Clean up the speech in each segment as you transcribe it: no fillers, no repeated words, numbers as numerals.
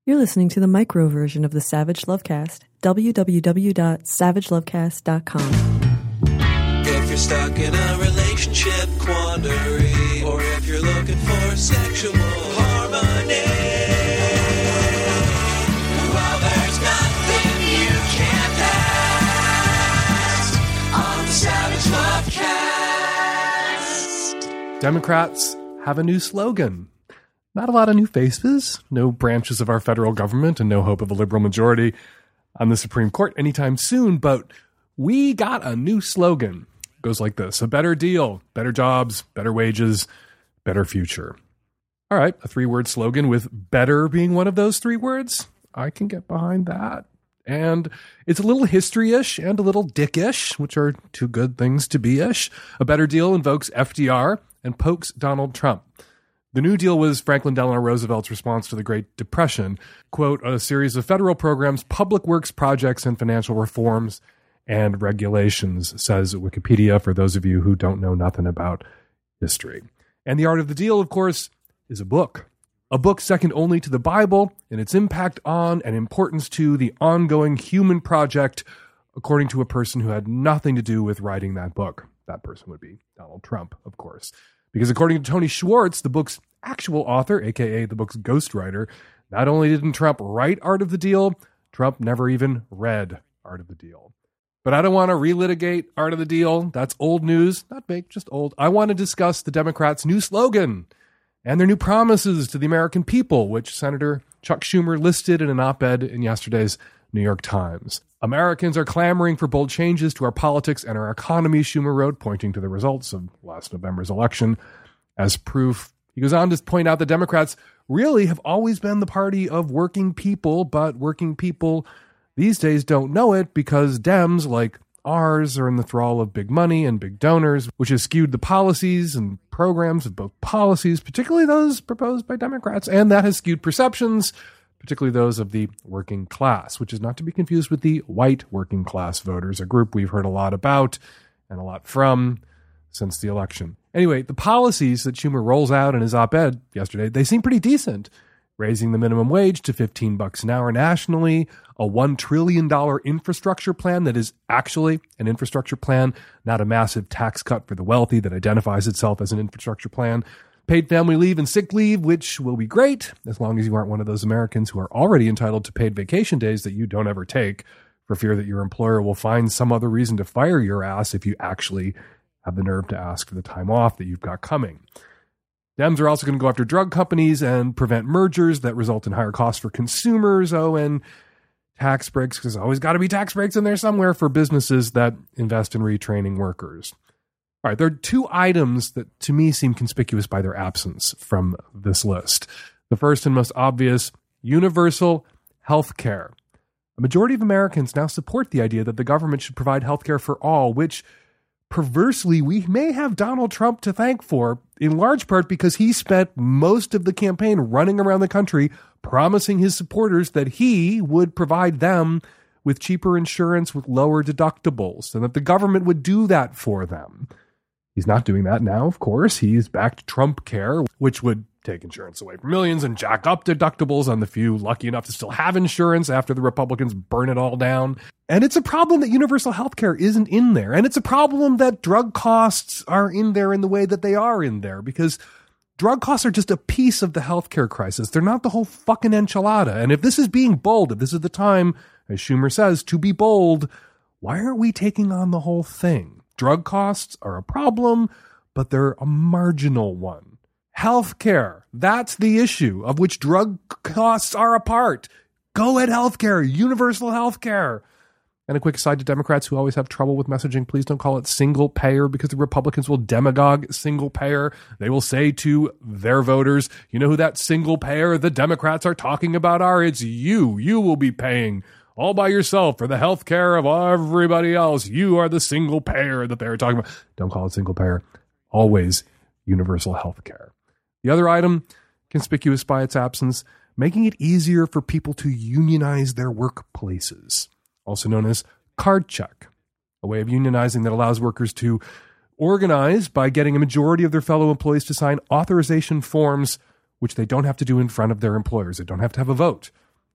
You're listening to the micro version of the Savage Lovecast. www.savagelovecast.com. If you're stuck in a relationship quandary, or if you're looking for sexual harmony, well, there's nothing you can't ask on the Savage Lovecast. Democrats have a new slogan. Not a lot of new faces, no branches of our federal government, and no hope of a liberal majority on the Supreme Court anytime soon, but we got a new slogan. It goes like this: a better deal, better jobs, better wages, better future. All right, a 3-word slogan with better being one of those 3 words. I can get behind that. And it's a little history-ish and a little dick-ish, which are 2 good things to be-ish. A better deal invokes FDR and pokes Donald Trump. The New Deal was Franklin Delano Roosevelt's response to the Great Depression. Quote, a series of federal programs, public works projects, and financial reforms and regulations, says Wikipedia, for those of you who don't know nothing about history. And The Art of the Deal, of course, is a book. A book second only to the Bible in its impact on and importance to the ongoing human project, according to a person who had nothing to do with writing that book. That person would be Donald Trump, of course. Because according to Tony Schwartz, the book's actual author, a.k.a. the book's ghostwriter, not only didn't Trump write Art of the Deal, Trump never even read Art of the Deal. But I don't want to relitigate Art of the Deal. That's old news. Not big, just old. I want to discuss the Democrats' new slogan and their new promises to the American people, which Senator Chuck Schumer listed in an op-ed in yesterday's New York Times. Americans are clamoring for bold changes to our politics and our economy, Schumer wrote, pointing to the results of last November's election as proof. He goes on to point out that Democrats really have always been the party of working people, but working people these days don't know it because Dems, like ours, are in the thrall of big money and big donors, which has skewed the policies and programs of both policies, particularly those proposed by Democrats, and that has skewed perceptions, particularly those of the working class, which is not to be confused with the white working class voters, a group we've heard a lot about and a lot from since the election. Anyway, the policies that Schumer rolls out in his op-ed yesterday, they seem pretty decent. Raising the minimum wage to $15 an hour nationally, a $1 trillion infrastructure plan that is actually an infrastructure plan, not a massive tax cut for the wealthy that identifies itself as an infrastructure plan, paid family leave and sick leave, which will be great as long as you aren't one of those Americans who are already entitled to paid vacation days that you don't ever take for fear that your employer will find some other reason to fire your ass if you actually have the nerve to ask for the time off that you've got coming. Dems are also going to go after drug companies and prevent mergers that result in higher costs for consumers. Oh, and tax breaks, because there's always got to be tax breaks in there somewhere for businesses that invest in retraining workers. All right, there are 2 items that to me seem conspicuous by their absence from this list. The first and most obvious, universal health care. A majority of Americans now support the idea that the government should provide health care for all, which perversely we may have Donald Trump to thank for, in large part because he spent most of the campaign running around the country promising his supporters that he would provide them with cheaper insurance with lower deductibles and that the government would do that for them. He's not doing that now, of course. He's backed Trump Care, which would take insurance away from millions and jack up deductibles on the few lucky enough to still have insurance after the Republicans burn it all down. And it's a problem that universal health care isn't in there. And it's a problem that drug costs are in there in the way that they are in there, because drug costs are just a piece of the healthcare crisis. They're not the whole fucking enchilada. And if this is being bold, if this is the time, as Schumer says, to be bold, why aren't we taking on the whole thing? Drug costs are a problem, but they're a marginal one. Healthcare, that's the issue of which drug costs are a part. Go at healthcare, universal healthcare. And a quick aside to Democrats who always have trouble with messaging, please don't call it single payer, because the Republicans will demagogue single payer. They will say to their voters, you know who that single payer the Democrats are talking about are? It's you. You will be paying all by yourself for the health care of everybody else. You are the single payer that they're talking about. Don't call it single payer. Always universal health care. The other item, conspicuous by its absence, making it easier for people to unionize their workplaces, also known as card check, a way of unionizing that allows workers to organize by getting a majority of their fellow employees to sign authorization forms, which they don't have to do in front of their employers. They don't have to have a vote.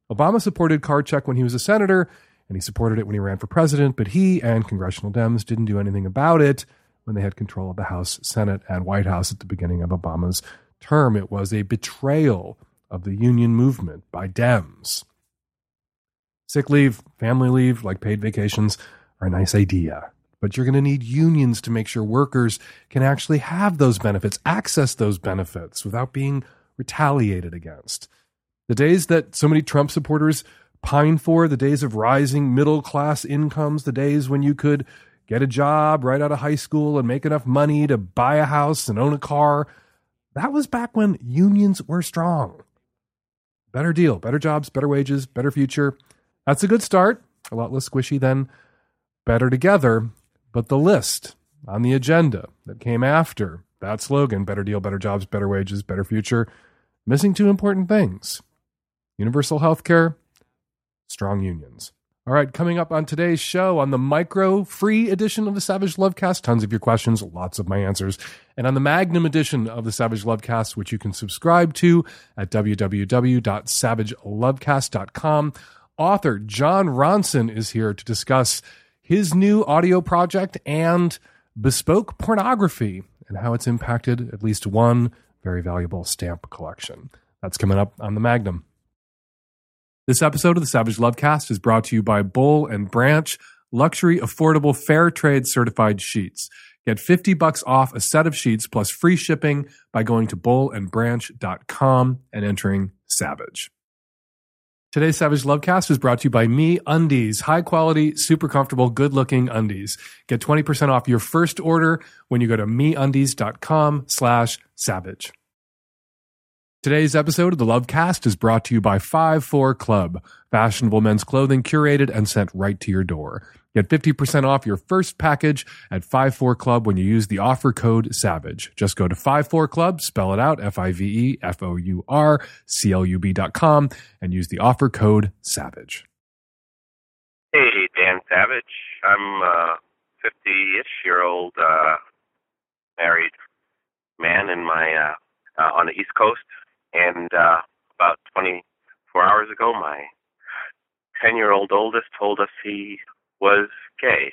Obama supported card check when he was a senator, and he supported it when he ran for president, but he and congressional Dems didn't do anything about it when they had control of the House, Senate, and White House at the beginning of Obama's term. It was a betrayal of the union movement by Dems. Sick leave, family leave, like paid vacations, are a nice idea. But you're going to need unions to make sure workers can actually have those benefits, access those benefits without being retaliated against. The days that so many Trump supporters pine for, the days of rising middle-class incomes, the days when you could get a job right out of high school and make enough money to buy a house and own a car, that was back when unions were strong. Better deal, better jobs, better wages, better future. That's a good start. A lot less squishy than better together. But the list on the agenda that came after that slogan, better deal, better jobs, better wages, better future, missing two important things: universal health care, strong unions. All right, coming up on today's show, on the micro free edition of the Savage Lovecast, tons of your questions, lots of my answers. And on the Magnum edition of the Savage Lovecast, which you can subscribe to at www.savagelovecast.com, author John Ronson is here to discuss his new audio project and bespoke pornography and how it's impacted at least one very valuable stamp collection. That's coming up on the Magnum. This episode of the Savage Lovecast is brought to you by Boll & Branch, luxury, affordable, fair trade certified sheets. Get $50 off a set of sheets plus free shipping by going to bollandbranch.com and entering SAVAGE. Today's Savage Lovecast is brought to you by Me Undies. High quality, super comfortable, good looking undies. Get 20% off your first order when you go to meundies.com/savage. Today's episode of the Lovecast is brought to you by 5-4 Club, fashionable men's clothing curated and sent right to your door. Get 50% off your first package at 5-4 Club when you use the offer code SAVAGE. Just go to 5-4 Club, spell it out, FIVEFOURCLUB.com, and use the offer code SAVAGE. Hey, Dan Savage. I'm a 50-ish-year-old married man in my on the East Coast. And about 24 hours ago, my 10-year-old oldest told us he was gay.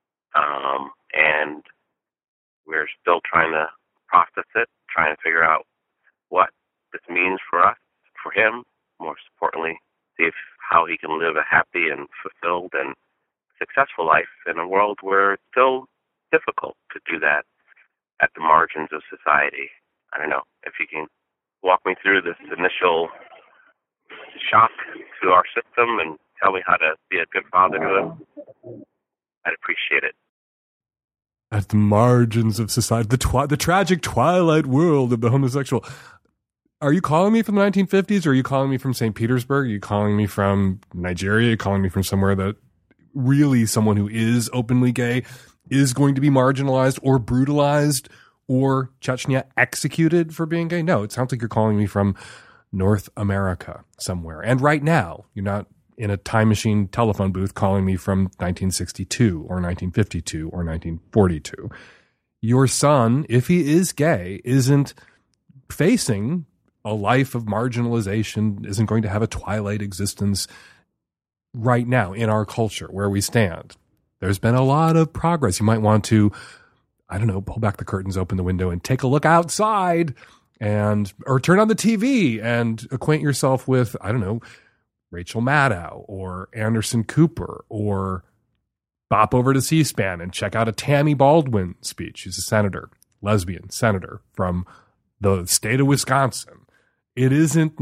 And we're still trying to process it, trying to figure out what this means for us, for him, more importantly, see how he can live a happy and fulfilled and successful life in a world where it's still difficult to do that at the margins of society. I don't know if you can walk me through this initial shock to our system and tell me how to be a good father to him. I'd appreciate it. At the margins of society, the tragic twilight world of the homosexual. Are you calling me from the 1950s, or are you calling me from St. Petersburg? Are you calling me from Nigeria? Are you calling me from somewhere that really someone who is openly gay is going to be marginalized or brutalized or Chechnya executed for being gay? No, it sounds like you're calling me from North America somewhere. And right now, you're not in a time machine telephone booth calling me from 1962 or 1952 or 1942. Your son, if he is gay, isn't facing a life of marginalization, isn't going to have a twilight existence right now in our culture where we stand. There's been a lot of progress. You might want to, I don't know, pull back the curtains, open the window, and take a look outside, or turn on the TV and acquaint yourself with, I don't know, Rachel Maddow or Anderson Cooper, or bop over to C-SPAN and check out a Tammy Baldwin speech. She's a senator, lesbian senator from the state of Wisconsin. It isn't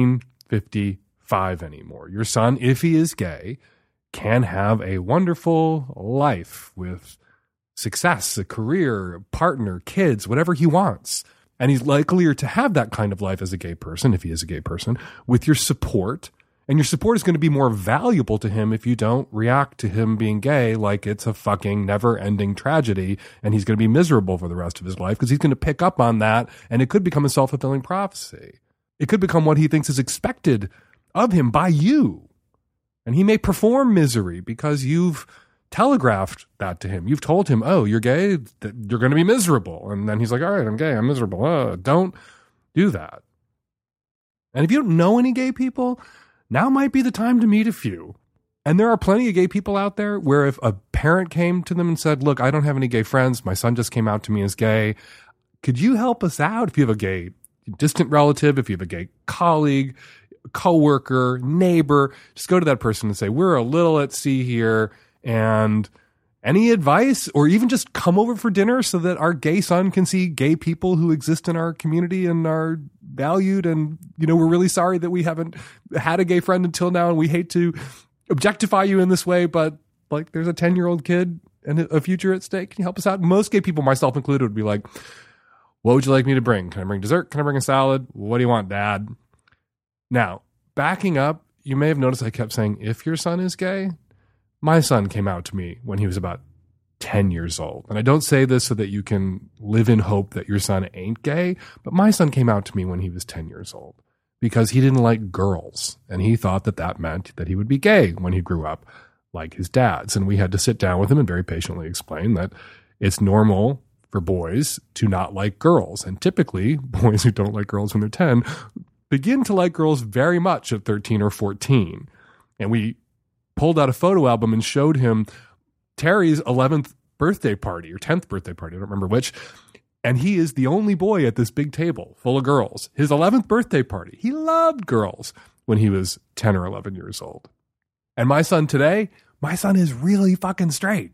1955 anymore. Your son, if he is gay, can have a wonderful life with success, a career, a partner, kids, whatever he wants. And he's likelier to have that kind of life as a gay person, if he is a gay person, with your support. And your support is going to be more valuable to him if you don't react to him being gay like it's a fucking never-ending tragedy and he's going to be miserable for the rest of his life, because he's going to pick up on that, and it could become a self-fulfilling prophecy. It could become what he thinks is expected of him by you. And he may perform misery because you've telegraphed that to him. You've told him, oh, you're gay, you're going to be miserable. And then he's like, all right, I'm gay, I'm miserable. Don't do that. And if you don't know any gay people, now might be the time to meet a few. And there are plenty of gay people out there where if a parent came to them and said, look, I don't have any gay friends. My son just came out to me as gay. Could you help us out? If you have a gay distant relative, if you have a gay colleague, coworker, neighbor, just go to that person and say, we're a little at sea here, and any advice, or even just come over for dinner so that our gay son can see gay people who exist in our community and are valued. And, we're really sorry that we haven't had a gay friend until now, and we hate to objectify you in this way, but like there's a 10-year-old kid and a future at stake. Can you help us out? Most gay people, myself included, would be like, what would you like me to bring? Can I bring dessert? Can I bring a salad? What do you want, Dad? Now, backing up, you may have noticed I kept saying, if your son is gay. My son came out to me when he was about 10 years old. And I don't say this so that you can live in hope that your son ain't gay, but my son came out to me when he was 10 years old because he didn't like girls. And he thought that that meant that he would be gay when he grew up, like his dad's. And we had to sit down with him and very patiently explain that it's normal for boys to not like girls. And typically, boys who don't like girls when they're 10 begin to like girls very much at 13 or 14. And we pulled out a photo album and showed him Terry's 11th birthday party or 10th birthday party. I don't remember which. And he is the only boy at this big table full of girls. His 11th birthday party. He loved girls when he was 10 or 11 years old. And my son today, my son is really fucking straight.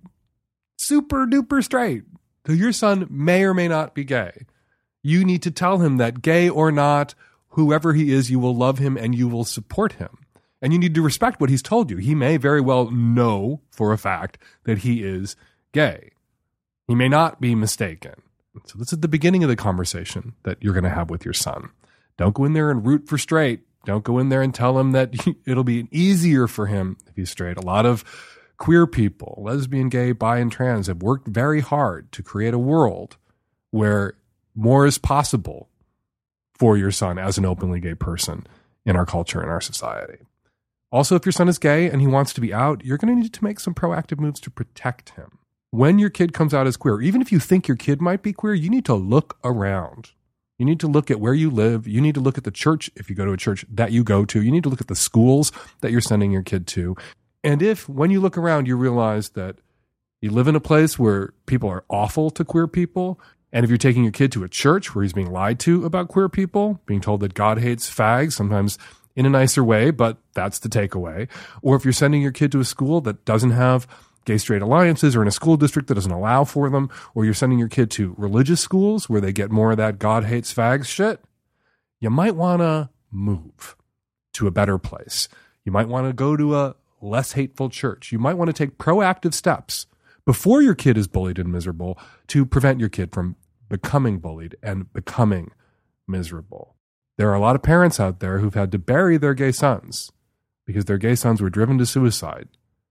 Super duper straight. So your son may or may not be gay. You need to tell him that gay or not, whoever he is, you will love him and you will support him. And you need to respect what he's told you. He may very well know for a fact that he is gay. He may not be mistaken. So this is the beginning of the conversation that you're going to have with your son. Don't go in there and root for straight. Don't go in there and tell him that it'll be easier for him if he's straight. A lot of queer people, lesbian, gay, bi, and trans, have worked very hard to create a world where more is possible for your son as an openly gay person in our culture and our society. Also, if your son is gay and he wants to be out, you're going to need to make some proactive moves to protect him. When your kid comes out as queer, even if you think your kid might be queer, you need to look around. You need to look at where you live. You need to look at the church, if you go to a church that you go to. You need to look at the schools that you're sending your kid to. And if, when you look around, you realize that you live in a place where people are awful to queer people, and if you're taking your kid to a church where he's being lied to about queer people, being told that God hates fags, sometimes in a nicer way, but that's the takeaway. Or if you're sending your kid to a school that doesn't have gay-straight alliances, or in a school district that doesn't allow for them, or you're sending your kid to religious schools where they get more of that God hates fags shit, you might want to move to a better place. You might want to go to a less hateful church. You might want to take proactive steps before your kid is bullied and miserable to prevent your kid from becoming bullied and becoming miserable. There are a lot of parents out there who've had to bury their gay sons because their gay sons were driven to suicide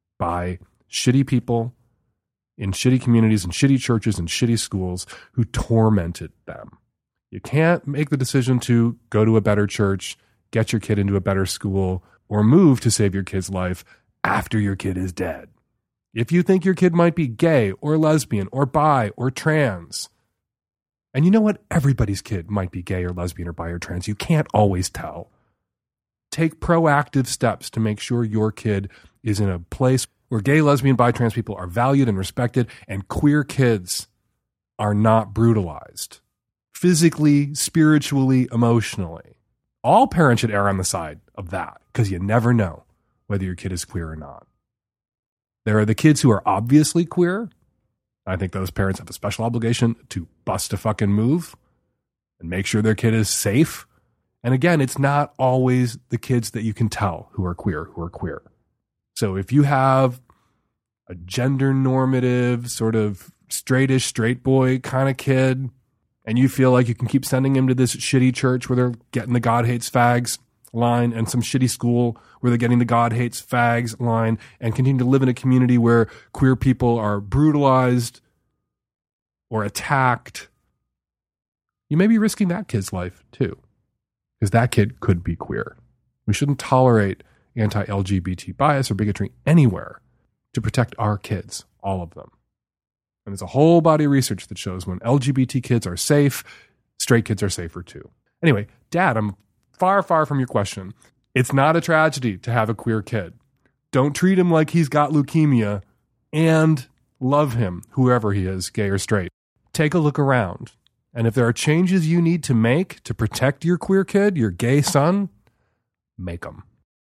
by shitty people in shitty communities and shitty churches and shitty schools who tormented them. You can't make the decision to go to a better church, get your kid into a better school, or move to save your kid's life after your kid is dead. If you think your kid might be gay or lesbian or bi or trans, and you know what? Everybody's kid might be gay or lesbian or bi or trans. You can't always tell. Take proactive steps to make sure your kid is in a place where gay, lesbian, bi, trans people are valued and respected, and queer kids are not brutalized physically, spiritually, emotionally. All parents should err on the side of that because you never know whether your kid is queer or not. There are the kids who are obviously queer. I think those parents have a special obligation to bust a fucking move and make sure their kid is safe. And again, it's not always the kids that you can tell who are queer. So if you have a gender normative, sort of straightish, straight boy kind of kid, and you feel like you can keep sending him to this shitty church where they're getting the God hates fags line, and some shitty school where they're getting the God hates fags line, and continue to live in a community where queer people are brutalized or attacked, you may be risking that kid's life too, because that kid could be queer. We shouldn't tolerate anti-LGBT bias or bigotry anywhere to protect our kids, all of them. And there's a whole body of research that shows when LGBT kids are safe, straight kids are safer too. Anyway, Dad, I'm far, far from your question. It's not a tragedy to have a queer kid. Don't treat him like he's got leukemia, and love him, whoever he is, gay or straight. Take a look around. And if there are changes you need to make to protect your queer kid, your gay son, make them.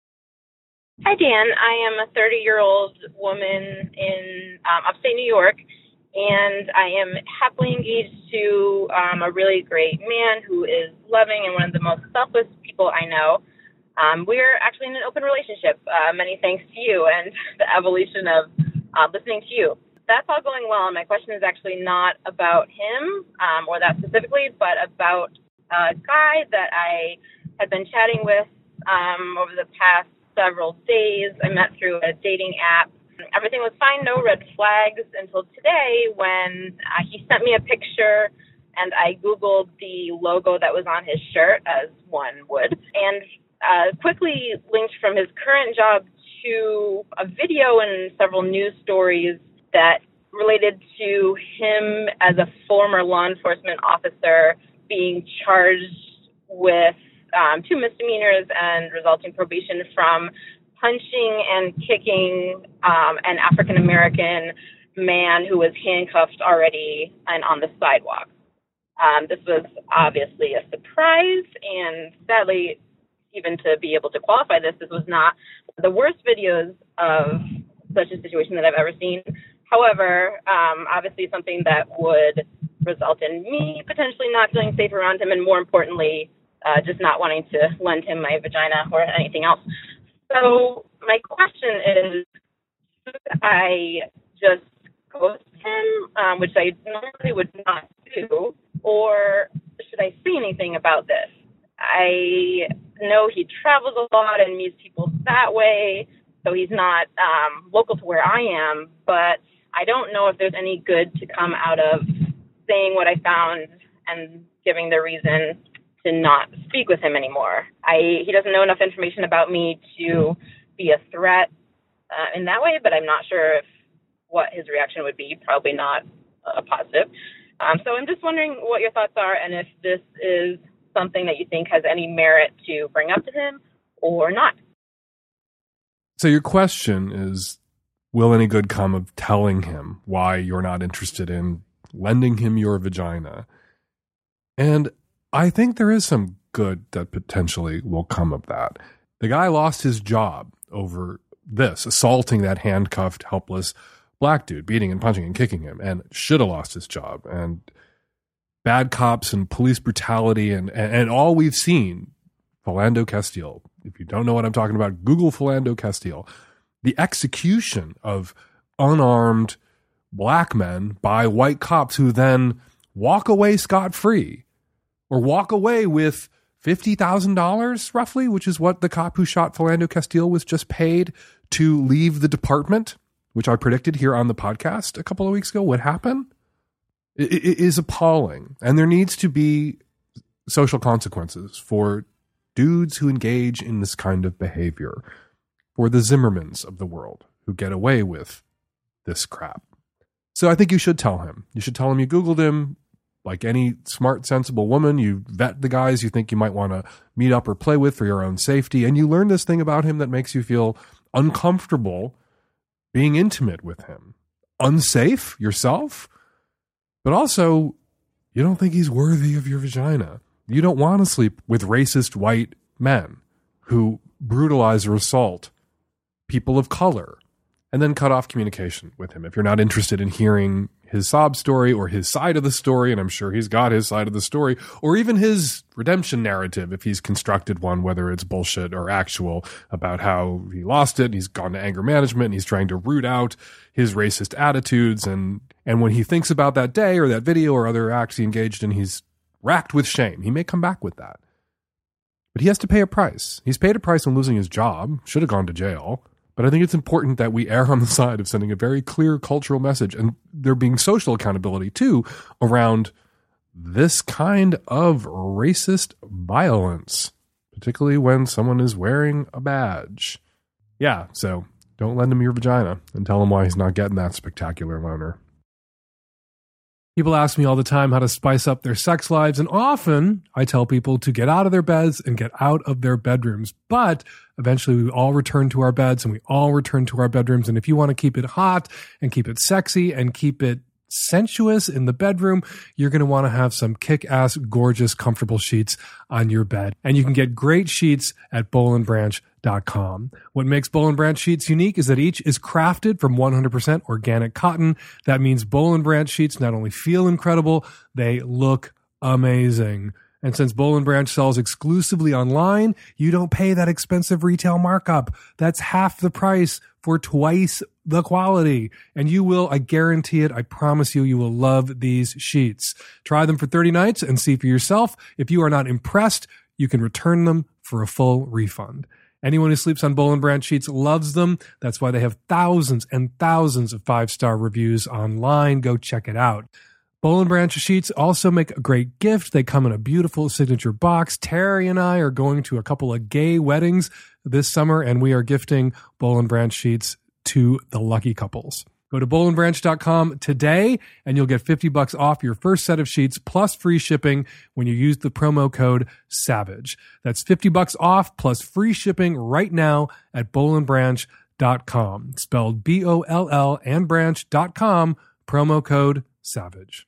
Hi, Dan. I am a 30-year-old woman in upstate New York, and I am happily engaged to a really great man who is loving and one of the most selfless people I know. We're actually in an open relationship, many thanks to you and the evolution of listening to you. That's all going well, and my question is actually not about him or that specifically, but about a guy that I had been chatting with over the past several days. I met through a dating app. Everything was fine, no red flags, until today when he sent me a picture, and I Googled the logo that was on his shirt, as one would, and quickly linked from his current job to a video and several news stories that related to him as a former law enforcement officer being charged with 2 misdemeanors and resulting probation from punching and kicking an African-American man who was handcuffed already and on the sidewalk. This was obviously a surprise, and sadly, even to be able to qualify this was not the worst videos of such a situation that I've ever seen. However, obviously something that would result in me potentially not feeling safe around him, and more importantly, just not wanting to lend him my vagina or anything else. So my question is, should I just ghost him, which I normally would not do, or should I say anything about this? I know he travels a lot and meets people that way, so he's not local to where I am, but I don't know if there's any good to come out of saying what I found and giving the reason to not speak with him anymore. He doesn't know enough information about me to be a threat in that way, but I'm not sure if what his reaction would be. Probably not positive. So I'm just wondering what your thoughts are, and if this is something that you think has any merit to bring up to him or not. So your question is, will any good come of telling him why you're not interested in lending him your vagina? And I think there is some good that potentially will come of that. The guy lost his job over this, assaulting that handcuffed, helpless black dude, beating and punching and kicking him, and should have lost his job. And bad cops and police brutality and all we've seen, Philando Castile. If you don't know what I'm talking about, Google Philando Castile. The execution of unarmed black men by white cops who then walk away scot-free, or walk away with $50,000 roughly, which is what the cop who shot Philando Castile was just paid to leave the department, which I predicted here on the podcast a couple of weeks ago would happen. It is appalling. And there needs to be social consequences for dudes who engage in this kind of behavior, for the Zimmermans of the world who get away with this crap. So I think you should tell him. You should tell him you Googled him. Like any smart, sensible woman, you vet the guys you think you might want to meet up or play with for your own safety, and you learn this thing about him that makes you feel uncomfortable being intimate with him. Unsafe yourself, but also you don't think he's worthy of your vagina. You don't want to sleep with racist white men who brutalize or assault people of color, and then cut off communication with him if you're not interested in hearing his sob story or his side of the story, and I'm sure he's got his side of the story, or even his redemption narrative if he's constructed one, whether it's bullshit or actual, about how he lost it, and he's gone to anger management, and he's trying to root out his racist attitudes, and when he thinks about that day or that video or other acts he engaged in, he's racked with shame. He may come back with that. But he has to pay a price. He's paid a price on losing his job, should have gone to jail. But I think it's important that we err on the side of sending a very clear cultural message, and there being social accountability too around this kind of racist violence, particularly when someone is wearing a badge. Yeah, so don't lend him your vagina and tell him why he's not getting that spectacular loaner. People ask me all the time how to spice up their sex lives, and often I tell people to get out of their beds and get out of their bedrooms. But eventually we all return to our beds and we all return to our bedrooms. And if you want to keep it hot and keep it sexy and keep it sensuous in the bedroom, you're going to want to have some kick-ass, gorgeous, comfortable sheets on your bed. And you can get great sheets at BollandBranch.com. What makes Boll & Branch sheets unique is that each is crafted from 100% organic cotton. That means Boll & Branch sheets not only feel incredible, they look amazing. And since Boll & Branch sells exclusively online, you don't pay that expensive retail markup. That's half the price for twice the quality. And you will, I guarantee it, I promise you, you will love these sheets. Try them for 30 nights and see for yourself. If you are not impressed, you can return them for a full refund. Anyone who sleeps on Boll & Branch sheets loves them. That's why they have thousands and thousands of 5-star reviews online. Go check it out. Boll & Branch sheets also make a great gift. They come in a beautiful signature box. Terry and I are going to a couple of gay weddings this summer, and we are gifting Boll & Branch sheets to the lucky couples. Go to BollandBranch.com today, and you'll get $50 off your first set of sheets plus free shipping when you use the promo code SAVAGE. That's $50 off plus free shipping right now at BollandBranch.com. Spelled BOLL and branch.com, promo code SAVAGE.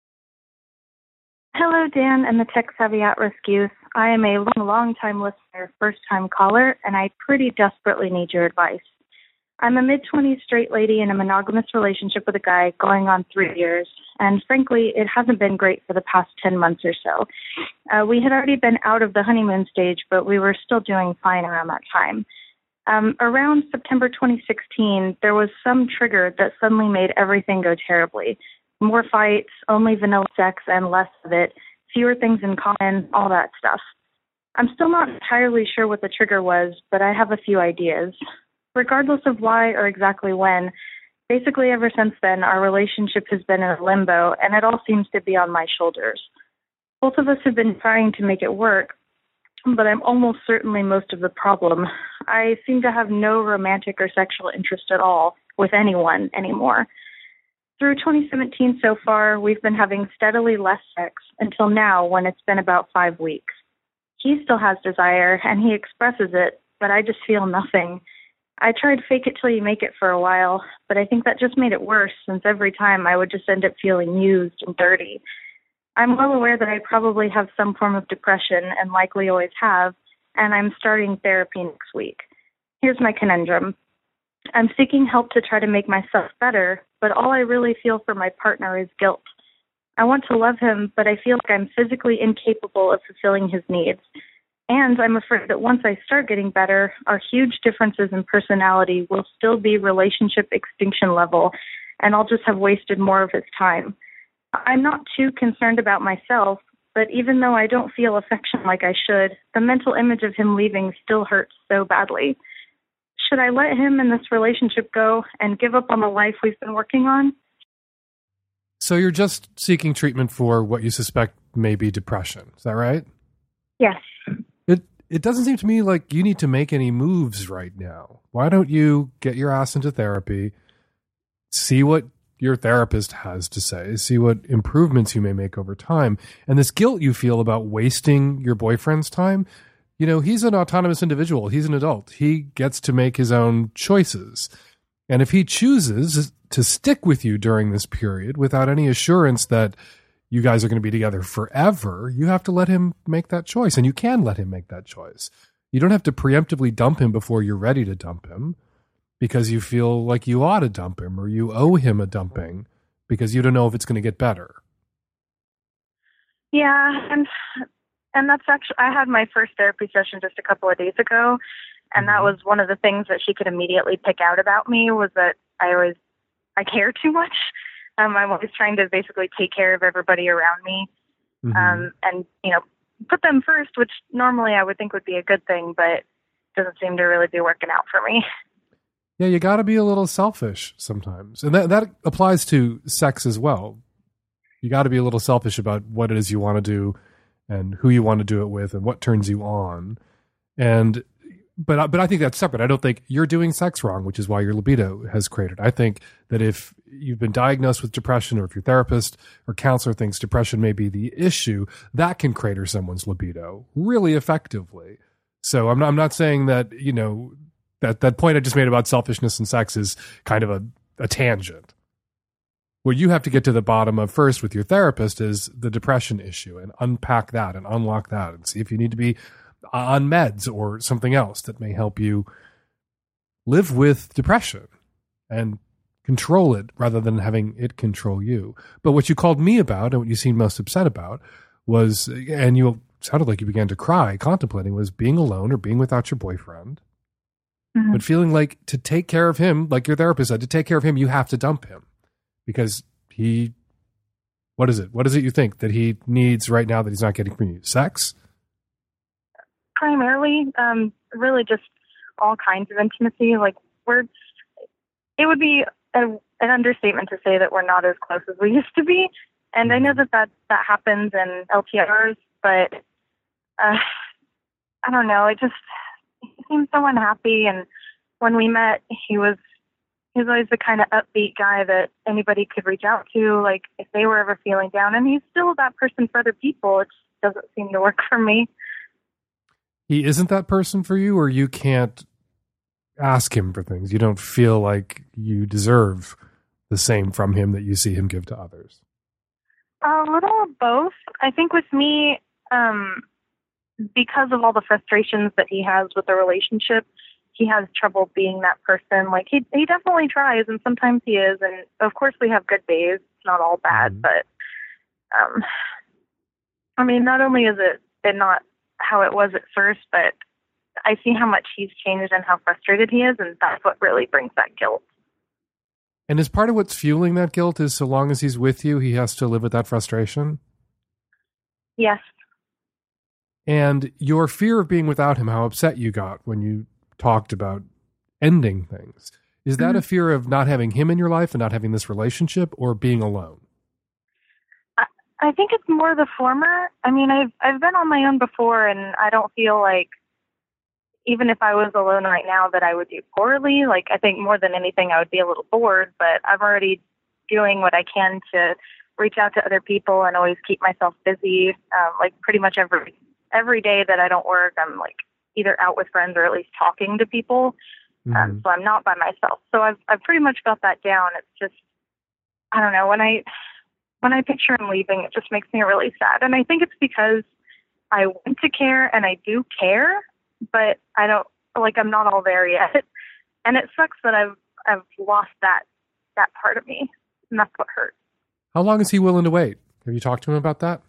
Hello, Dan and the Tech Savvy At-Risk Youth. I am a long-time listener, first-time caller, and I pretty desperately need your advice. I'm a mid-20s straight lady in a monogamous relationship with a guy going on 3 years, and frankly, it hasn't been great for the past 10 months or so. We had already been out of the honeymoon stage, but we were still doing fine around that time. Around September 2016, there was some trigger that suddenly made everything go terribly. More fights, only vanilla sex and less of it, fewer things in common, all that stuff. I'm still not entirely sure what the trigger was, but I have a few ideas. Regardless of why or exactly when, basically ever since then, our relationship has been in a limbo, and it all seems to be on my shoulders. Both of us have been trying to make it work, but I'm almost certainly most of the problem. I seem to have no romantic or sexual interest at all with anyone anymore. Through 2017 so far, we've been having steadily less sex until now when it's been about 5 weeks. He still has desire, and he expresses it, but I just feel nothing. I tried fake it till you make it for a while, but I think that just made it worse since every time I would just end up feeling used and dirty. I'm well aware that I probably have some form of depression and likely always have, and I'm starting therapy next week. Here's my conundrum. I'm seeking help to try to make myself better, but all I really feel for my partner is guilt. I want to love him, but I feel like I'm physically incapable of fulfilling his needs. And I'm afraid that once I start getting better, our huge differences in personality will still be relationship extinction level, and I'll just have wasted more of his time. I'm not too concerned about myself, but even though I don't feel affection like I should, the mental image of him leaving still hurts so badly. Should I let him and this relationship go and give up on the life we've been working on? So you're just seeking treatment for what you suspect may be depression. Is that right? Yes. It doesn't seem to me like you need to make any moves right now. Why don't you get your ass into therapy, see what your therapist has to say, see what improvements you may make over time. And this guilt you feel about wasting your boyfriend's time, you know, he's an autonomous individual. He's an adult. He gets to make his own choices. And if he chooses to stick with you during this period without any assurance that you guys are going to be together forever, you have to let him make that choice. And you can let him make that choice. You don't have to preemptively dump him before you're ready to dump him because you feel like you ought to dump him or you owe him a dumping because you don't know if it's going to get better. Yeah, and that's actually, I had my first therapy session just a couple of days ago, and that was one of the things that she could immediately pick out about me was that I care too much. I'm always trying to basically take care of everybody around me, and, you know, put them first, which normally I would think would be a good thing, but doesn't seem to really be working out for me. Yeah, you got to be a little selfish sometimes. And that applies to sex as well. You got to be a little selfish about what it is you want to do and who you want to do it with and what turns you on. And but I think that's separate. I don't think you're doing sex wrong, which is why your libido has cratered. I think that if you've been diagnosed with depression, or if your therapist or counselor thinks depression may be the issue, that can crater someone's libido really effectively. So I'm not saying that, that point I just made about selfishness and sex is kind of a tangent. What you have to get to the bottom of first with your therapist is the depression issue, and unpack that and unlock that and see if you need to be on meds or something else that may help you live with depression and control it rather than having it control you. But what you called me about and what you seemed most upset about was, and you sounded like you began to cry contemplating, was being alone or being without your boyfriend, but feeling like to take care of him, like your therapist said, to take care of him, you have to dump him because what is it you think that he needs right now that he's not getting from you? Sex? Primarily, really just all kinds of intimacy. Like it would be an understatement to say that we're not as close as we used to be. And I know that happens in LTRs, but I don't know. He seemed so unhappy. And when we met, he was always the kind of upbeat guy that anybody could reach out to, like if they were ever feeling down. And he's still that person for other people. It just doesn't seem to work for me. He isn't that person for you, or you can't ask him for things? You don't feel like you deserve the same from him that you see him give to others? A little of both. I think with me, because of all the frustrations that he has with the relationship, he has trouble being that person. Like he definitely tries, and sometimes he is. And of course we have good days. It's not all bad, but not only is it not how it was at first, but I see how much he's changed and how frustrated he is, and that's what really brings that guilt. And is part of what's fueling that guilt is so long as he's with you, he has to live with that frustration? Yes. And your fear of being without him, how upset you got when you talked about ending things, is that a fear of not having him in your life and not having this relationship, or being alone? I think it's more the former. I mean, I've been on my own before, and I don't feel like even if I was alone right now that I would do poorly. Like, I think more than anything I would be a little bored, but I'm already doing what I can to reach out to other people and always keep myself busy. Like pretty much every day that I don't work, I'm like either out with friends or at least talking to people. So I'm not by myself. So I've pretty much got that down. It's just, I don't know, when I picture him leaving, it just makes me really sad. And I think it's because I want to care and I do care, but I don't, like, I'm not all there yet. And it sucks that I've lost that part of me. And that's what hurts. How long is he willing to wait? Have you talked to him about that?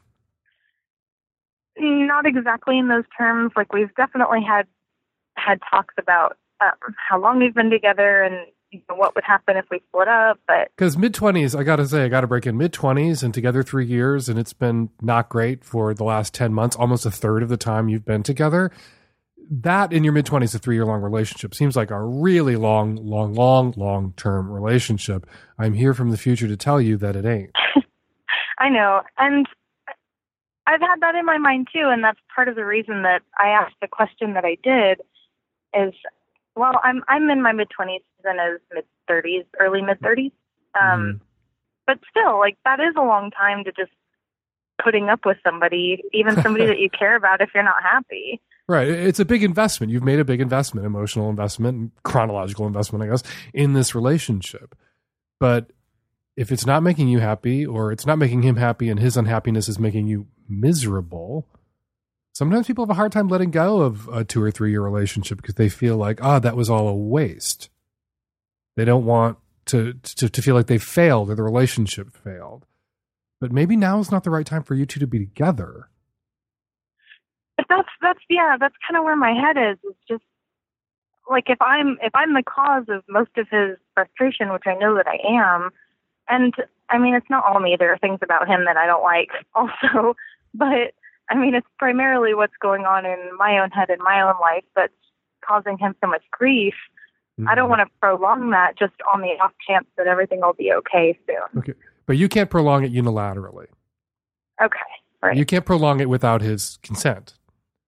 Not exactly in those terms. Like, we've definitely had talks about how long we've been together and what would happen if we split up. But because mid-20s, I got to break in, mid-20s and together 3 years, and it's been not great for the last 10 months, almost a third of the time you've been together. That in your mid-20s, a 3-year-long relationship seems like a really long-term relationship. I'm here from the future to tell you that it ain't. I know. And I've had that in my mind too. And that's part of the reason that I asked the question that I did is, well, I'm in my mid-20s and as mid-30s, early mid-30s. But still, like, that is a long time to just putting up with somebody, even somebody that you care about, if you're not happy. Right. It's a big investment. You've made a big investment, emotional investment, chronological investment, I guess, in this relationship. But if it's not making you happy, or it's not making him happy and his unhappiness is making you miserable, sometimes people have a hard time letting go of a 2 or 3 year relationship because they feel like, that was all a waste. They don't want to feel like they failed or the relationship failed. But maybe now is not the right time for you two to be together. That's kind of where my head is. It's just like, if I'm the cause of most of his frustration, which I know that I am, and I mean, it's not all me. There are things about him that I don't like also, but I mean, it's primarily what's going on in my own head and my own life that's causing him so much grief. I don't want to prolong that just on the off chance that everything will be okay soon. Okay. But you can't prolong it unilaterally. Okay. Right. You can't prolong it without his consent.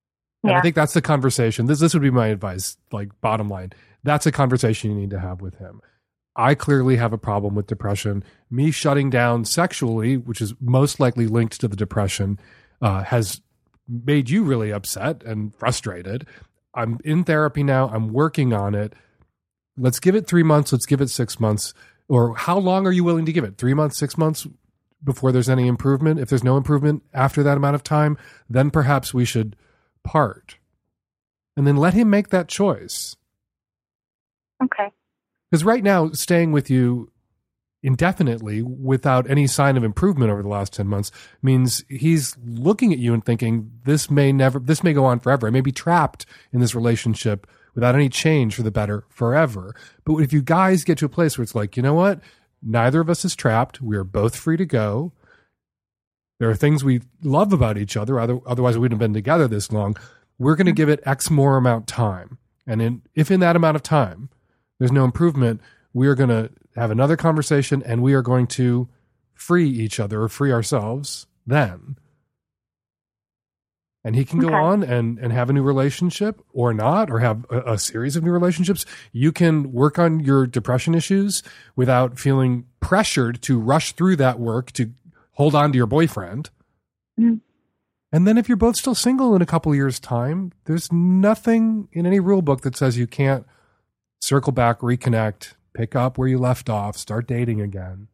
And Yeah. I think that's the conversation. This would be my advice, like bottom line. That's a conversation you need to have with him. I clearly have a problem with depression. Me shutting down sexually, which is most likely linked to the depression, has made you really upset and frustrated. I'm in therapy now. I'm working on it. Let's give it 3 months. Let's give it 6 months. Or how long are you willing to give it? 3 months, 6 months before there's any improvement? If there's no improvement after that amount of time, then perhaps we should part. And then let him make that choice. Okay. Because right now, staying with you indefinitely without any sign of improvement over the last 10 months means he's looking at you and thinking this may go on forever. I may be trapped in this relationship without any change for the better forever. But if you guys get to a place where it's like, you know what? Neither of us is trapped. We are both free to go. There are things we love about each other. Otherwise, we wouldn't have been together this long. We're going to give it X more amount time. And if in that amount of time there's no improvement, we are going to have another conversation and we are going to free each other or free ourselves then. And he can go on and have a new relationship or not, or have a series of new relationships. You can work on your depression issues without feeling pressured to rush through that work to hold on to your boyfriend. Mm-hmm. And then if you're both still single in a couple of years' time, there's nothing in any rule book that says you can't circle back, reconnect, pick up where you left off, start dating again.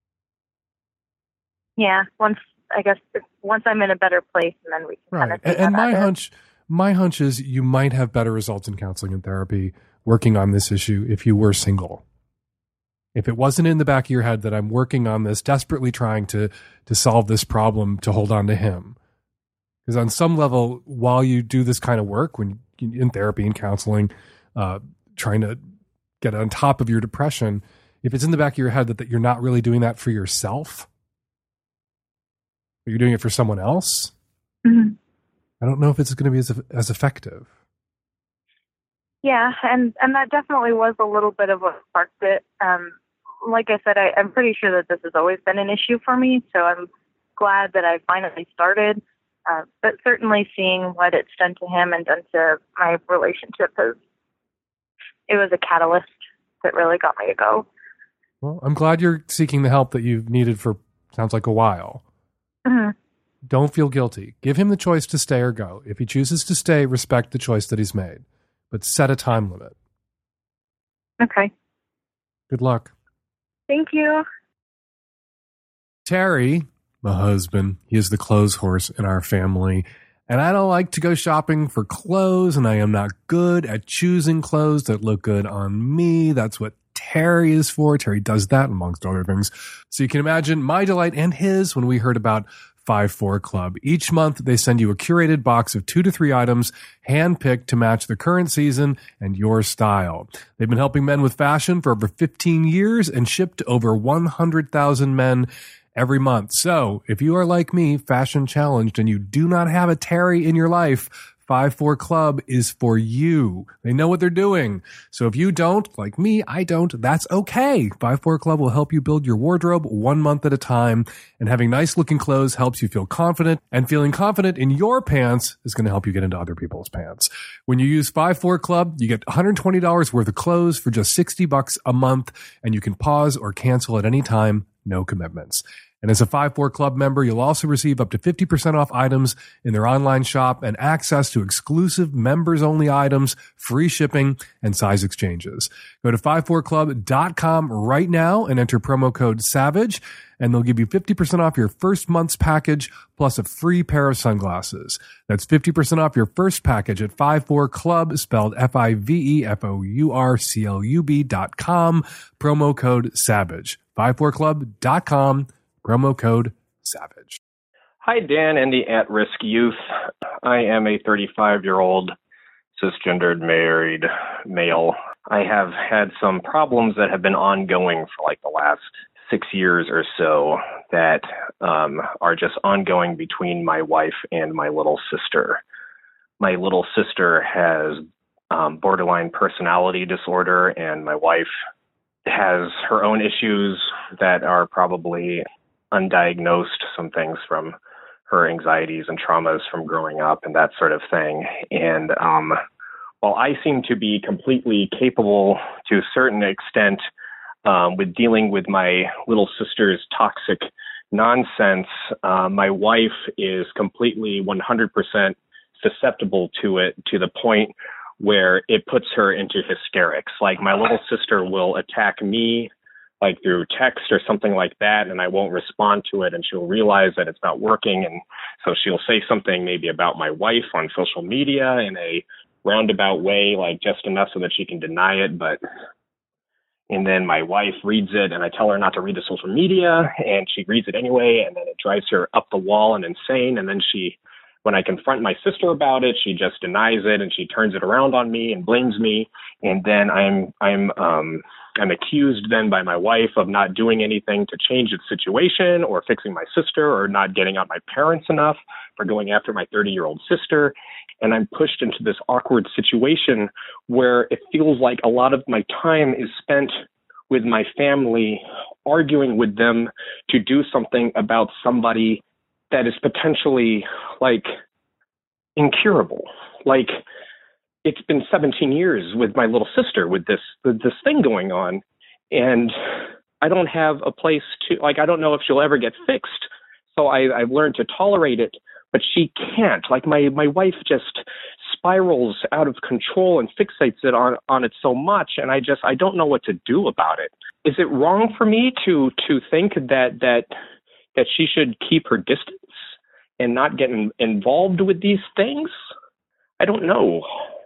Yeah. Once I'm in a better place, and then we can kind of And my hunch is you might have better results in counseling and therapy working on this issue if you were single. If it wasn't in the back of your head that I'm working on this, desperately trying to solve this problem to hold on to him. Because on some level, while you do this kind of work, when you, in therapy and counseling, trying to get on top of your depression, if it's in the back of your head that you're not really doing that for yourself, or you're doing it for someone else, mm-hmm. I don't know if it's going to be as effective. Yeah, and that definitely was a little bit of what sparked it. Like I said, I'm pretty sure that this has always been an issue for me, so I'm glad that I finally started. But certainly seeing what it's done to him and done to my relationship, it was a catalyst that really got me to go. Well, I'm glad you're seeking the help that you've needed for, sounds like, a while. Mm-hmm. Don't feel guilty. Give him the choice to stay or go. If he chooses to stay, respect the choice that he's made. But set a time limit. Okay. Good luck. Thank you. Terry, my husband, he is the clothes horse in our family. And I don't like to go shopping for clothes, and I am not good at choosing clothes that look good on me. That's what Terry is for. Terry does that, amongst other things. So you can imagine my delight and his when we heard about 5-4 Club. Each month, they send you a curated box of 2 to 3 items, handpicked to match the current season and your style. They've been helping men with fashion for over 15 years and shipped to over 100,000 men every month. So if you are like me, fashion challenged, and you do not have a Terry in your life, 5-4 Club is for you. They know what they're doing. So if you don't, like me, I don't, that's okay. 5-4 Club will help you build your wardrobe 1 month at a time. And having nice looking clothes helps you feel confident. And feeling confident in your pants is going to help you get into other people's pants. When you use 5-4 Club, you get $120 worth of clothes for just $60 a month. And you can pause or cancel at any time. No commitments. And as a 5-4 Club member, you'll also receive up to 50% off items in their online shop and access to exclusive members-only items, free shipping, and size exchanges. Go to 54club.com right now and enter promo code SAVAGE, and they'll give you 50% off your first month's package plus a free pair of sunglasses. That's 50% off your first package at 54club, spelled FIVEFOURCLUB.com, promo code SAVAGE. 54club.com. Promo code SAVAGE. Hi, Dan and the at-risk youth. I am a 35-year-old cisgendered married male. I have had some problems that have been ongoing for like the last 6 years or so that are just ongoing between my wife and my little sister. My little sister has borderline personality disorder, and my wife has her own issues that are probably undiagnosed, some things from her anxieties and traumas from growing up and that sort of thing. And while I seem to be completely capable to a certain extent with dealing with my little sister's toxic nonsense, my wife is completely 100% susceptible to it, to the point where it puts her into hysterics. Like, my little sister will attack me like through text or something like that, and I won't respond to it, and she'll realize that it's not working, and so she'll say something maybe about my wife on social media in a roundabout way, like just enough so that she can deny it, and then my wife reads it, and I tell her not to read the social media, and she reads it anyway, and then it drives her up the wall and insane, and then when I confront my sister about it, she just denies it, and she turns it around on me and blames me, and then I'm accused then by my wife of not doing anything to change the situation or fixing my sister or not getting on my parents enough for going after my 30-year-old sister. And I'm pushed into this awkward situation where it feels like a lot of my time is spent with my family, arguing with them to do something about somebody that is potentially like incurable. Like, it's been 17 years with my little sister with this thing going on, and I don't have a place to, like, I don't know if she'll ever get fixed. So I've learned to tolerate it, but she can't. Like, my wife just spirals out of control and fixates it on it so much, and I don't know what to do about it. Is it wrong for me to think that she should keep her distance and not get involved with these things? I don't know.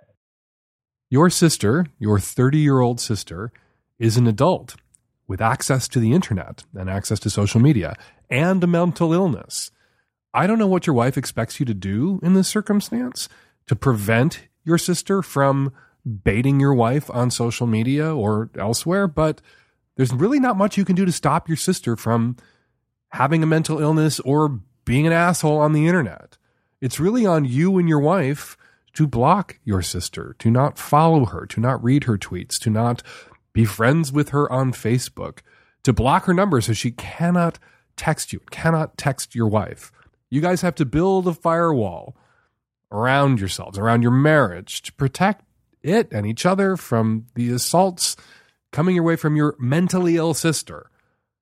Your sister, your 30-year-old sister, is an adult with access to the internet and access to social media and a mental illness. I don't know what your wife expects you to do in this circumstance to prevent your sister from baiting your wife on social media or elsewhere, but there's really not much you can do to stop your sister from having a mental illness or being an asshole on the internet. It's really on you and your wife to block your sister, to not follow her, to not read her tweets, to not be friends with her on Facebook, to block her number so she cannot text you, cannot text your wife. You guys have to build a firewall around yourselves, around your marriage, to protect it and each other from the assaults coming your way from your mentally ill sister.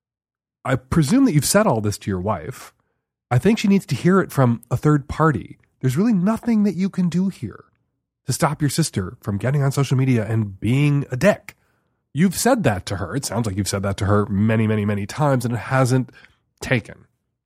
I presume that you've said all this to your wife. I think she needs to hear it from a third party. There's really nothing that you can do here to stop your sister from getting on social media and being a dick. You've said that to her. It sounds like you've said that to her many, many, many times, and it hasn't taken.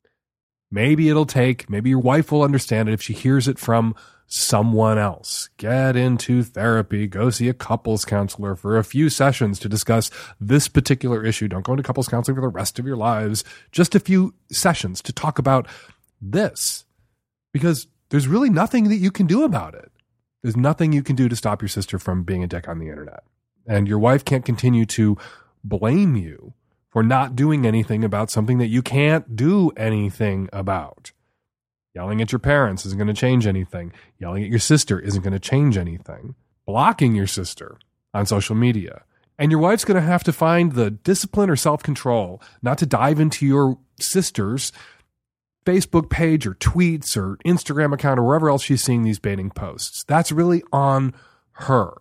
Maybe it'll take. Maybe your wife will understand it if she hears it from someone else. Get into therapy. Go see a couples counselor for a few sessions to discuss this particular issue. Don't go into couples counseling for the rest of your lives. Just a few sessions to talk about this, because there's really nothing that you can do about it. There's nothing you can do to stop your sister from being a dick on the internet. And your wife can't continue to blame you for not doing anything about something that you can't do anything about. Yelling at your parents isn't going to change anything. Yelling at your sister isn't going to change anything. Blocking your sister on social media. And your wife's going to have to find the discipline or self-control not to dive into your sister's Facebook page or tweets or Instagram account or wherever else she's seeing these baiting posts. That's really on her.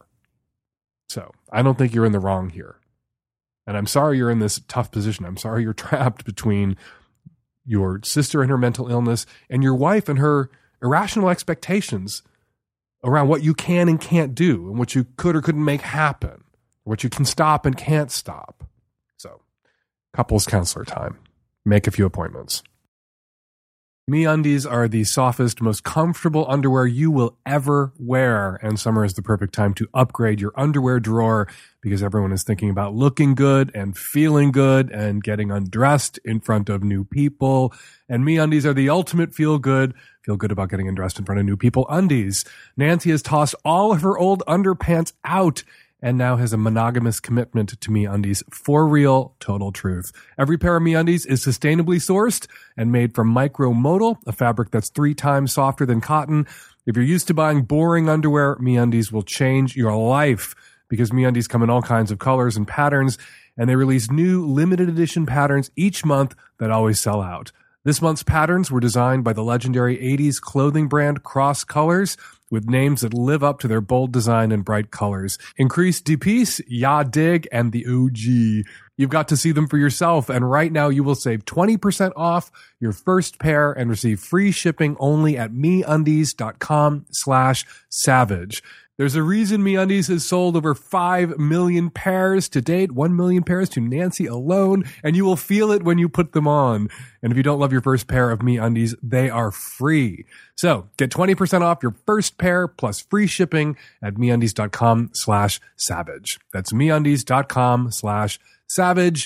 So I don't think you're in the wrong here. And I'm sorry you're in this tough position. I'm sorry you're trapped between your sister and her mental illness and your wife and her irrational expectations around what you can and can't do and what you could or couldn't make happen, what you can stop and can't stop. So couples counselor time. Make a few appointments. MeUndies are the softest, most comfortable underwear you will ever wear, and summer is the perfect time to upgrade your underwear drawer because everyone is thinking about looking good and feeling good and getting undressed in front of new people. And MeUndies are the ultimate feel good about getting undressed in front of new people undies. Nancy has tossed all of her old underpants out and now has a monogamous commitment to MeUndies for real, total truth. Every pair of MeUndies is sustainably sourced and made from micromodal, a fabric that's 3 times softer than cotton. If you're used to buying boring underwear, MeUndies will change your life because MeUndies come in all kinds of colors and patterns, and they release new limited edition patterns each month that always sell out. This month's patterns were designed by the legendary 80s clothing brand Cross Colors, with names that live up to their bold design and bright colors. Increase DePiece, Ya Dig, and the OG. You've got to see them for yourself, and right now you will save 20% off your first pair and receive free shipping only at MeUndies.com/savage. There's a reason MeUndies has sold over 5 million pairs to date, 1 million pairs to Nancy alone, and you will feel it when you put them on. And if you don't love your first pair of MeUndies, they are free. So get 20% off your first pair plus free shipping at MeUndies.com/savage. That's MeUndies.com/savage.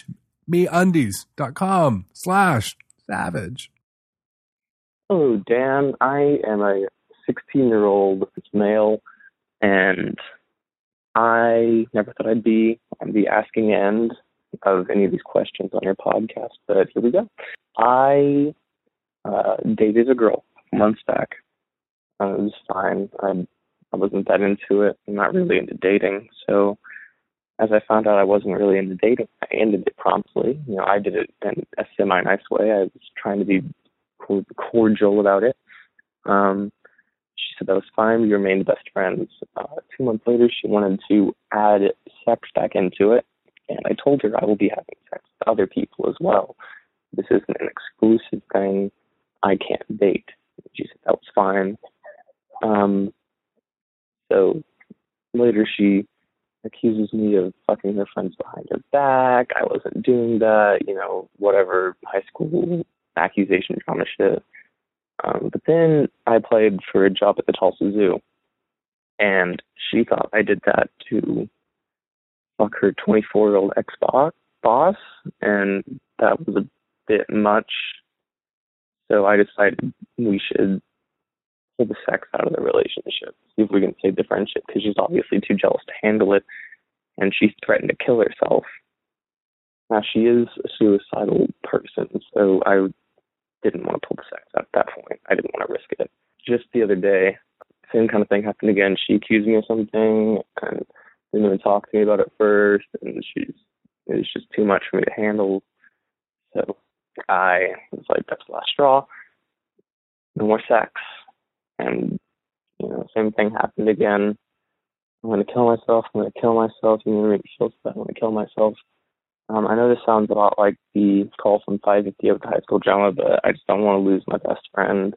MeUndies.com/savage. Hello, Dan. I am a 16-year-old male, and I never thought I'd be on the asking end of any of these questions on your podcast, but here we go. I dated a girl months back. It was fine. I wasn't that into it. I'm not really into dating, so as I found out I wasn't really into dating, I ended it promptly. You know, I did it in a semi-nice way. I was trying to be cordial about it. She said that was fine. We remained best friends. 2 months later, she wanted to add sex back into it, and I told her I will be having sex with other people as well. This isn't an exclusive thing. I can't date. She said that was fine. So later she accuses me of fucking her friends behind her back. I wasn't doing that, you know, whatever high school accusation drama shit. But then I applied for a job at the Tulsa Zoo, and she thought I did that to fuck her 24-year-old ex-boss, and that was a bit much. So I decided we should pull the sex out of the relationship, see if we can save the friendship, because she's obviously too jealous to handle it, and she threatened to kill herself. Now, she is a suicidal person, so I didn't want to pull the sex out at that point. I didn't want to risk it. Just the other day, same kind of thing happened again. She accused me of something and didn't even talk to me about it first, and it was just too much for me to handle. So I was like, that's the last straw. No more sex. And, you know, same thing happened again. I'm going to kill myself. I'm going to kill myself. You're going to make me feel bad. I'm going to kill myself. I know this sounds a lot like the call from 550 of the high school drama, but I just don't want to lose my best friend.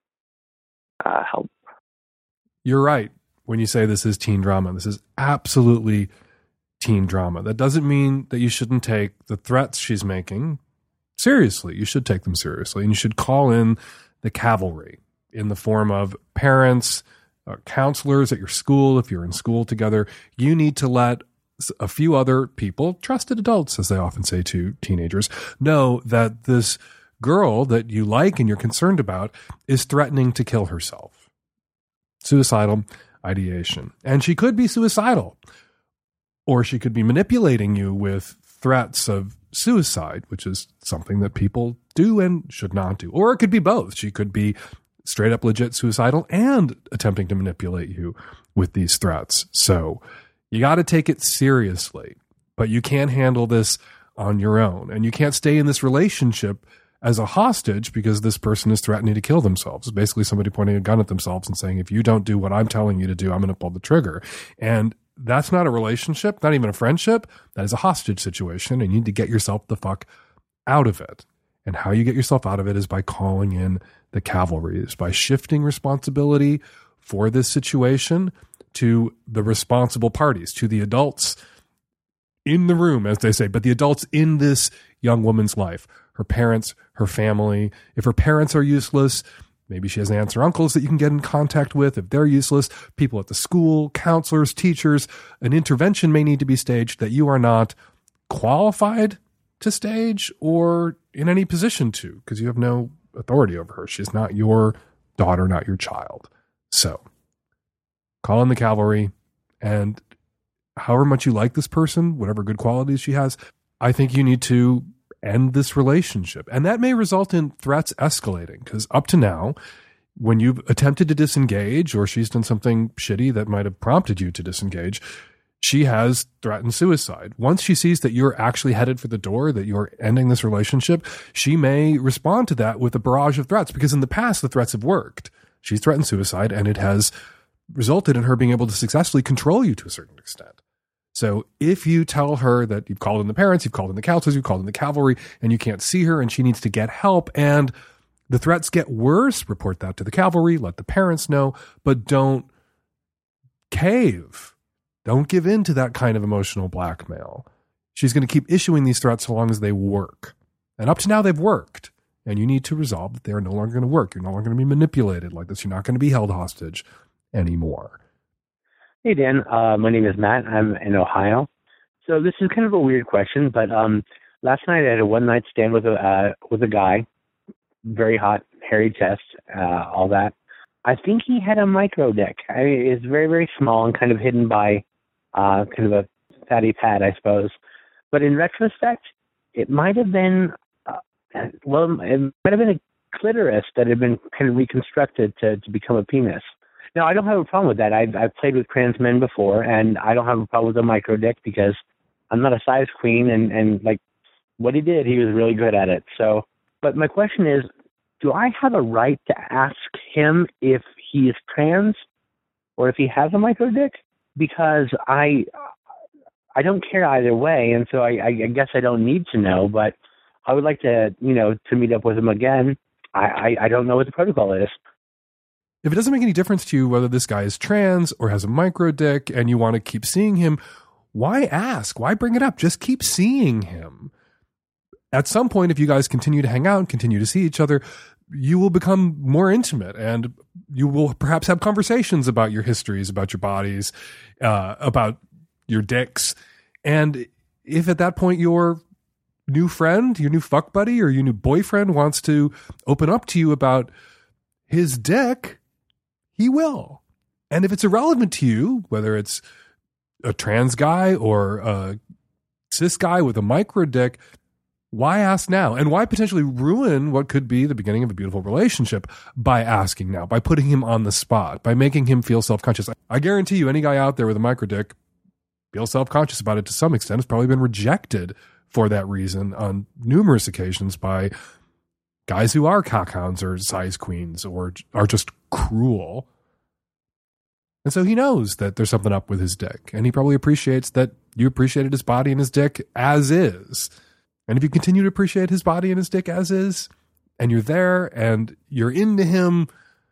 Help. You're right when you say this is teen drama. This is absolutely teen drama. That doesn't mean that you shouldn't take the threats she's making seriously. You should take them seriously, and you should call in the cavalry in the form of parents, counselors at your school. If you're in school together, you need to let a few other people, trusted adults, as they often say to teenagers, know that this girl that you like and you're concerned about is threatening to kill herself. Suicidal ideation. And she could be suicidal, or she could be manipulating you with threats of suicide, which is something that people do and should not do. Or it could be both. She could be straight up legit suicidal and attempting to manipulate you with these threats. So you got to take it seriously, but you can't handle this on your own. And you can't stay in this relationship as a hostage because this person is threatening to kill themselves. It's basically somebody pointing a gun at themselves and saying, if you don't do what I'm telling you to do, I'm going to pull the trigger. And that's not a relationship, not even a friendship. That is a hostage situation, and you need to get yourself the fuck out of it. And how you get yourself out of it is by calling in the cavalry, is by shifting responsibility for this situation to the responsible parties, to the adults in the room, as they say, but the adults in this young woman's life, her parents, her family. If her parents are useless, maybe she has aunts or uncles that you can get in contact with. If they're useless, people at the school, counselors, teachers, an intervention may need to be staged that you are not qualified to stage or in any position to, because you have no authority over her. She's not your daughter, not your child. So call in the cavalry, and however much you like this person, whatever good qualities she has, I think you need to end this relationship. And that may result in threats escalating, because up to now, when you've attempted to disengage or she's done something shitty that might have prompted you to disengage, she has threatened suicide. Once she sees that you're actually headed for the door, that you're ending this relationship, she may respond to that with a barrage of threats, because in the past, the threats have worked. She's threatened suicide, and it has resulted in her being able to successfully control you to a certain extent. So if you tell her that you've called in the parents, you've called in the counselors, you've called in the cavalry, and you can't see her and she needs to get help, and the threats get worse, report that to the cavalry, let the parents know, but don't cave. Don't give in to that kind of emotional blackmail. She's going to keep issuing these threats so long as they work. And up to now, they've worked. And you need to resolve that they are no longer going to work. You're no longer going to be manipulated like this. You're not going to be held hostage anymore. Hey, Dan. My name is Matt. I'm in Ohio. So this is kind of a weird question, but last night I had a one-night stand with a guy, very hot, hairy chest, all that. I think he had a micro dick. I mean, it's very, very small and kind of hidden by kind of a fatty pad, I suppose. But in retrospect, it might have been, it might have been a clitoris that had been kind of reconstructed to become a penis. Now, I don't have a problem with that. I've played with trans men before, and I don't have a problem with a micro dick because I'm not a size queen, and like what he did, he was really good at it. So, but my question is, do I have a right to ask him if he is trans or if he has a micro dick? Because I don't care either way, and so I guess I don't need to know, but I would like to, to meet up with him again. I don't know what the protocol is. If it doesn't make any difference to you whether this guy is trans or has a micro dick and you want to keep seeing him, why ask? Why bring it up? Just keep seeing him. At some point, if you guys continue to hang out and continue to see each other, you will become more intimate, and you will perhaps have conversations about your histories, about your bodies, about your dicks. And if at that point your new friend, your new fuck buddy, or your new boyfriend wants to open up to you about his dick, he will. And if it's irrelevant to you, whether it's a trans guy or a cis guy with a micro dick, why ask now? And why potentially ruin what could be the beginning of a beautiful relationship by asking now, by putting him on the spot, by making him feel self-conscious? I guarantee you, any guy out there with a micro dick feels self-conscious about it to some extent. Has probably been rejected for that reason on numerous occasions by guys who are cockhounds or size queens or are just cruel. And so he knows that there's something up with his dick. And he probably appreciates that you appreciated his body and his dick as is. And if you continue to appreciate his body and his dick as is, and you're there and you're into him,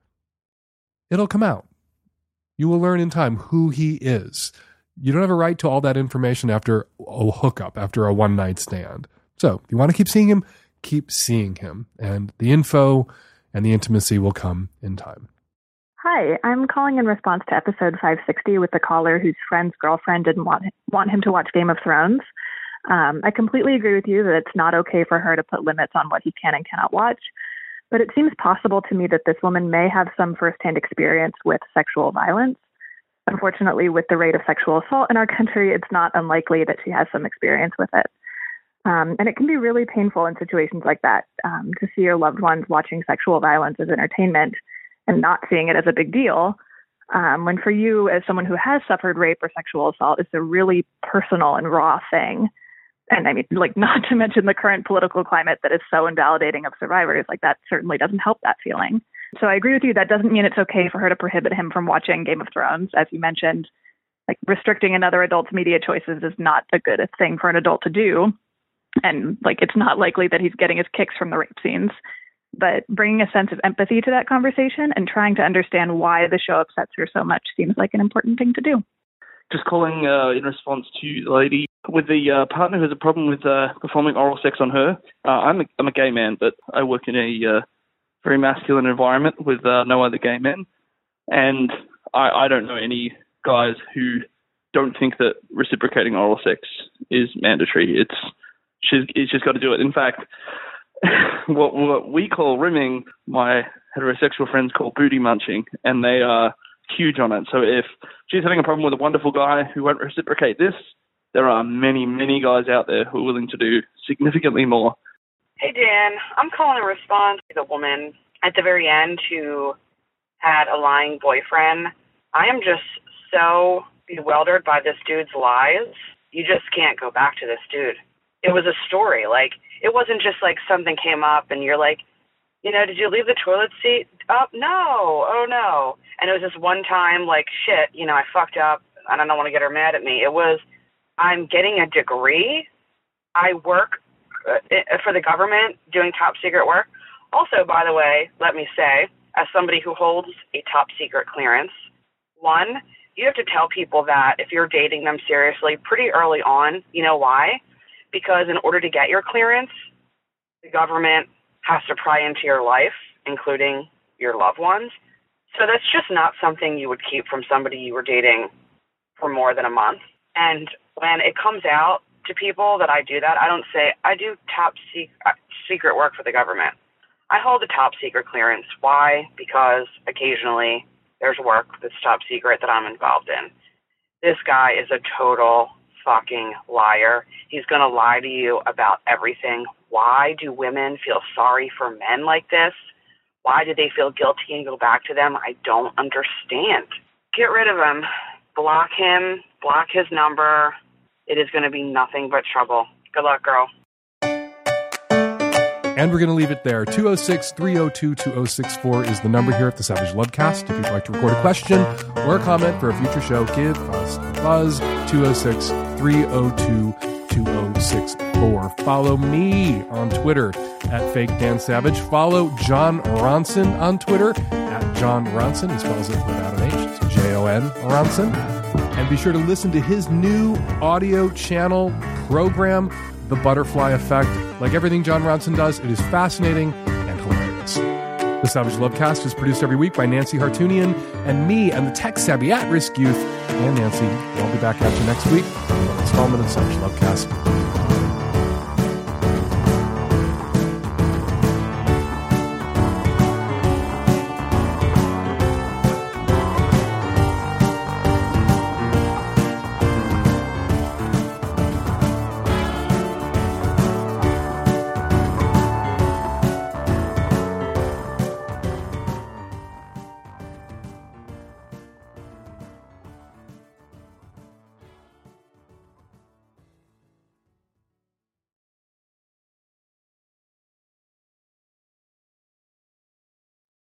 it'll come out. You will learn in time who he is. You don't have a right to all that information after a hookup, after a one-night stand. So if you want to keep seeing him, keep seeing him. And the info and the intimacy will come in time. Hi, I'm calling in response to episode 560 with the caller whose friend's girlfriend didn't want him to watch Game of Thrones. I completely agree with you that it's not okay for her to put limits on what he can and cannot watch, but it seems possible to me that this woman may have some firsthand experience with sexual violence. Unfortunately, with the rate of sexual assault in our country, it's not unlikely that she has some experience with it. And it can be really painful in situations like that, to see your loved ones watching sexual violence as entertainment and not seeing it as a big deal, when for you, as someone who has suffered rape or sexual assault, it's a really personal and raw thing. And I mean, like, not to mention the current political climate that is so invalidating of survivors, like that certainly doesn't help that feeling. So I agree with you. That doesn't mean it's okay for her to prohibit him from watching Game of Thrones. As you mentioned, like, restricting another adult's media choices is not a good thing for an adult to do. And like, it's not likely that he's getting his kicks from the rape scenes. But bringing a sense of empathy to that conversation and trying to understand why the show upsets her so much seems like an important thing to do. Just calling in response to the lady with the partner who has a problem with performing oral sex on her. I'm a gay man, but I work in a very masculine environment with no other gay men. And I don't know any guys who don't think that reciprocating oral sex is mandatory. She's just got to do it. In fact, what we call rimming, my heterosexual friends call booty munching, and they are huge on it. So if she's having a problem with a wonderful guy who won't reciprocate this, there are many, many guys out there who are willing to do significantly more. Hey, Dan. I'm calling in response to the woman at the very end who had a lying boyfriend. I am just so bewildered by this dude's lies, you just can't go back to this dude. It was a story. Like, it wasn't just like something came up and you're like, you know, did you leave the toilet seat up? No. Oh, no. And it was this one time, like, shit, you know, I fucked up and I don't want to get her mad at me. It was, I'm getting a degree. I work for the government doing top secret work. Also, by the way, let me say, as somebody who holds a top secret clearance, one, you have to tell people that if you're dating them seriously pretty early on. You know why? Because in order to get your clearance, the government has to pry into your life, including your loved ones. So that's just not something you would keep from somebody you were dating for more than a month. And when it comes out to people that I do that, I don't say, I do top secret work for the government. I hold a top secret clearance. Why? Because occasionally there's work that's top secret that I'm involved in. This guy is a total fucking liar. He's going to lie to you about everything. Why do women feel sorry for men like this? Why do they feel guilty and go back to them? I don't understand. Get rid of him. Block him. Block his number. It is going to be nothing but trouble. Good luck, girl. And we're going to leave it there. 206-302-2064 is the number here at the Savage Lovecast. If you'd like to record a question or a comment for a future show, give us a buzz. 206-302-2064. Follow me on Twitter at Fake Dan Savage. Follow John Ronson on Twitter at John Ronson. He spells it without an H. It's Jon Ronson. And be sure to listen to his new audio channel program, The Butterfly Effect. Like everything John Ronson does, it is fascinating and hilarious. The Savage Lovecast is produced every week by Nancy Hartunian and me and the tech-savvy at-risk youth. And Nancy, we'll be back at you next week for an installment of Savage Lovecast.